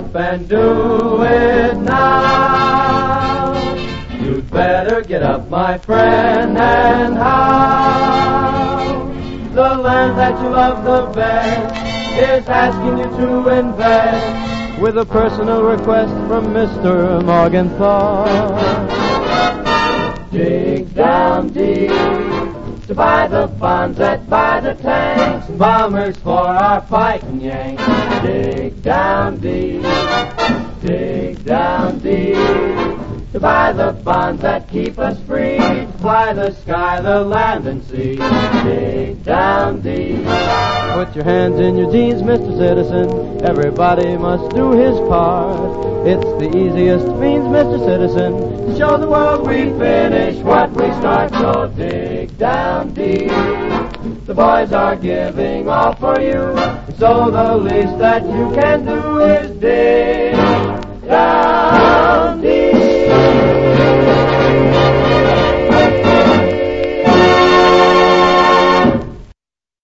up and do it now. You'd better get up, my friend, and how? The land that you love the best is asking you to invest with a personal request from Mr. Morgenthau. Dig down deep to buy the bonds that buy the tanks, bombers for our fighting Yanks. Dig down deep to buy the bonds that keep us free, to fly the sky, the land and sea. Dig down deep. Put your hands in your jeans, Mr. Citizen. Everybody must do his part. It's the easiest means, Mr. Citizen, to show the world we finish what we start. So dig down deep. The boys are giving all for you, so the least that you can do is dig down.